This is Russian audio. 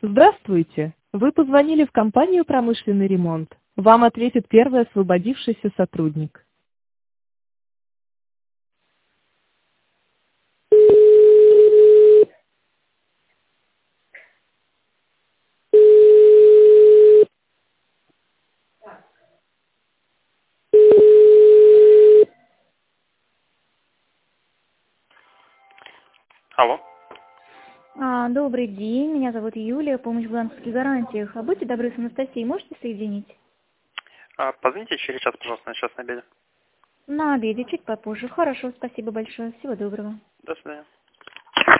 Здравствуйте! Вы позвонили в компанию «Промышленный ремонт». Вам ответит первый освободившийся сотрудник. Алло. Добрый день, меня зовут Юлия, помощь в банковских гарантиях. Будьте добры, с Анастасией можете соединить? Позвоните через час, пожалуйста, я сейчас на обеде. На обеде, чуть попозже. Хорошо, спасибо большое, всего доброго. До свидания.